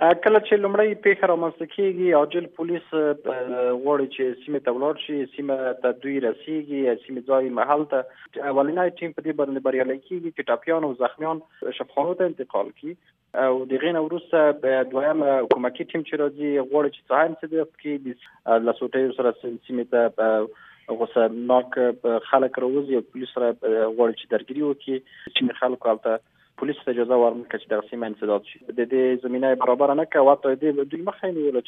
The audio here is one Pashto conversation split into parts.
کله چې لومړی پیښه رامنځته کېږي عاجل پولیس غواړي چې سیمې ته ولاړ شي، سیمه ته دوی رسېږي، سیمې ځای محل ته اولنی ټیم په دې باندې بریالی کېږي چې ټپیان او زخمیان شفاخانو ته انتقال کړي او د هغې نه وروسته دویم حکومتي ټیم چې راځي غواړي چې څه انسداد کړي، له سوټیو سره سیمې ته غوسهناک خلک راوځي او پولیس سره غواړي چې درګیري وکړي، چې خلکو هلته پولیس ته اجازه ورنکړه چې دغه سیمه انسداد شي. د دې زمینه برابر نه کړه او حتی دوی مخه یې نیوله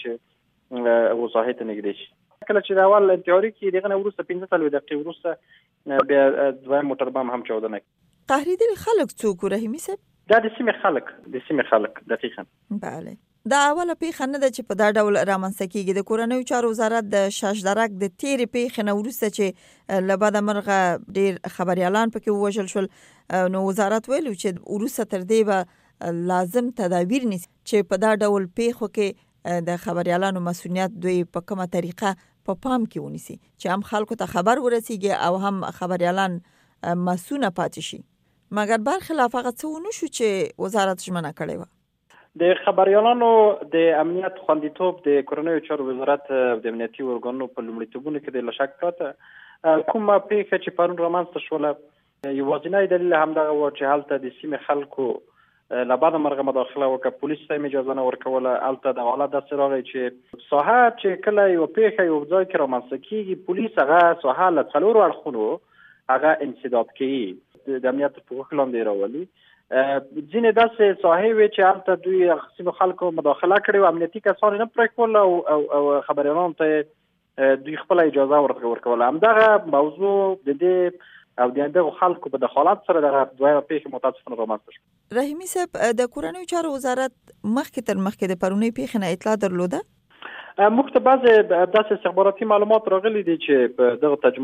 چې وضاحت نږدې شي. کله چې د اول انتحاري کې دغه نه وروسته 15 دقیقې وروسته بیا دویم موټر بم هم چاودنه کړه. قهرېدلي خلک څوک رحیمي صاحب؟ دا د سیمې خلک دقیقاً. بله. دا اوله پیښه نه ده چې په دا ډول رامنځته کېږي. د کورنیو چارو وزارت د شاشدرک د تیرې پیښې نه وروسته چې له بده مرغه ډېر خبریالان پکې ووژل شول، نو وزارت ویلو چې وروسته تر دې به لازم تدابیر نیسي چې په دا ډول پیښو کې د خبریالانو مسؤلیت دوی په کومه طریقه په پام کې ونیسي چې هم خلکو ته خبر ورسیږي او هم خبریالان مسؤونه پاتې شي. مګر برخلاف هغه څه ونه شو چې وزارت ژمنه کړې وه. د خبریالانو د امنیت خوندیتوب د کورنیو چارو وزارت د امنیتي ارګانونو په لومړیتوبونو کې د لشک پرته کومه پیښه چې پرون رامنځته شوله یوازینی دلیل همدغه و چې هلته د سیمې خلکو له بده مرغه مداخله وکړه، پولیس ته یې اجازه نه ورکوله. هلته د حالت داسې راغی چې ساحه چې کله یو پیښه یو ځای کې رامنځته کېږي پولیس هغه ساحه له څلورو اړخونو هغه انسداد کوي، د امنیت په پوښښ لاندې راولي. ځینې داسې ساحې وې چې هلته دوی سیمو خلکو مداخله کړې وه، امنیتي کسان یې نه پرېښول او خبریالانو ته دوی خپله اجازه ورکوله. همدغه موضوع د دې او د دغو خلکو په دخالت سره دغه دویمه پیښه متاسفانه رامنځته شوه. رحیمي صاحب، د کورنیو چارو وزارت مخکې تر مخکې د پرونۍ پیښې نه اطلاع درلوده؟ موږ ته بعضې داسې استخباراتي معلومات راغلي دي چې په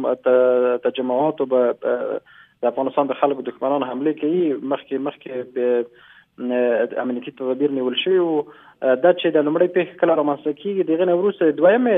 دغه تجمعاتو به د افغانستان د خلکو دښمنان حمله کوي. مخکې به امنیتي تدابیر نیول شوي وو. دا چې د لومړۍ پیښه کله رامنځته کېږي د هغې نه وروسته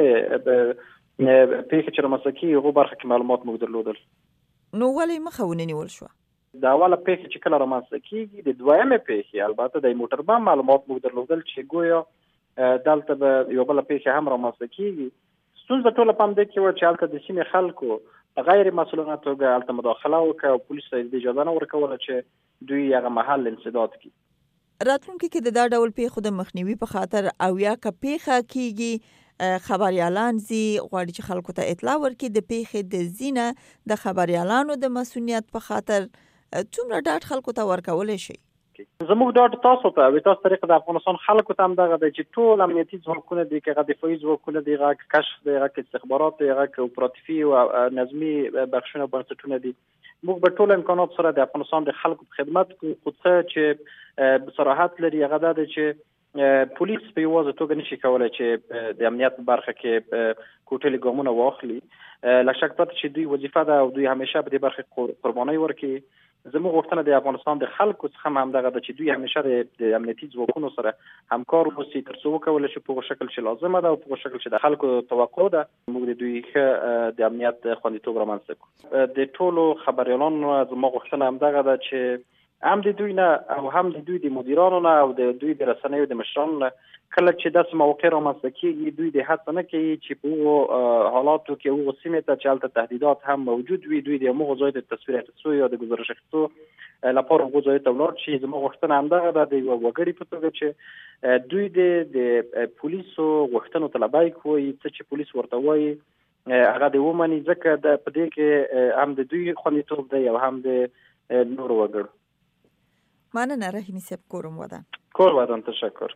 دویمې پیښه چې رامنځته کېږي هغو برخه کې معلومات موږ درلودل. نو ولې مخه ونیول شوه؟ د اوله پیښه چې کله رامنځته کېږي د دویمې پیښې البته د موټر بم معلومات موږ درلودل چې ګویا دلته به یوه بله پیښه هم رامنځته کېږي. ستونزه ټوله په همدې کې وه چې هلته د سیمې خلکو غیر مسؤلانه توګه هلته مداخله وکړه او پولیس ته د اجازه نه ورکوله چې دوی هغه محل انسداد کړي. راتلونکي کې د دا ډول پیښو د مخنیوي په خاطر او یا که پیښه کېږي خبریالان زی غواړي چې خلکو ته اطلاع ورکړي د پیښې د زینه د خبریالانو د مسؤلیت په خاطر څومره ډاډ خلکو ته ورکولی شي؟ زموږ ډاډ تاسو ته او تاسو طریقه د افغانستان خلکو ته همدغه دی چې ټول امنیتي ځواکونه دي، که هغه دفاعي ځواکونه دي، هغه کشف دی، هغه استخبارات دی، هغه اپراتیفي او نظمي بخشونه بنسټونه دي، موږ به ټول امکانات سره د افغانستان د خلکو په خدمت کوو. خو څه چې صراحت لري هغه دا دی چې پولیس په یوازې توګه نشي کولی چې د امنیت برخه کې کوټلي ګامونه واخلي. له شک پرته چې دوی وظیفه ده او دوی همیشه په دې برخه قرباني ورکړي. زموږ غوښتنه د افغانستان د خلکو څخه همدغه ده چې دوی همیشه د امنیتي ځواکونو سره همکار اوسي تر څو وکولی شي په هغه شکل چې لازمه ده او په هغه شکل چې د خلکو توقع ده موږ د دوی ښه د امنیت خوندیتوب رامنځته کړو. د ټولو خبریالانو زما غوښتنه همدغه ده چې هم د دوی نه او هم د دوی د مدیرانو نه او د دوی د رسنیو د مشرانو نه کله چې داسې موقع رامنځته کېږي دوی د هڅه نه کوي چې په هغو حالاتو کې هغو سیمې ته چې هلته تهدیدات هم موجود وي دوی د همغو ځای د تصویر اخیستو یا د ګزارش اخیستو لپاره هغو ځایو ته ولاړ شي. زما غوښتنه همدغه ده د یوه وګړي په توګه چې دوی د پولیسو غوښتنو ته لبیک وایي، څه چې پولیس ورته وایي هغه د ومني، ځکه په دې کې هم د دوی خوندیتوب دی او هم د نورو وګړو. مننه رحیمي صاحب. کورم ودان. کور ودان. تشکر.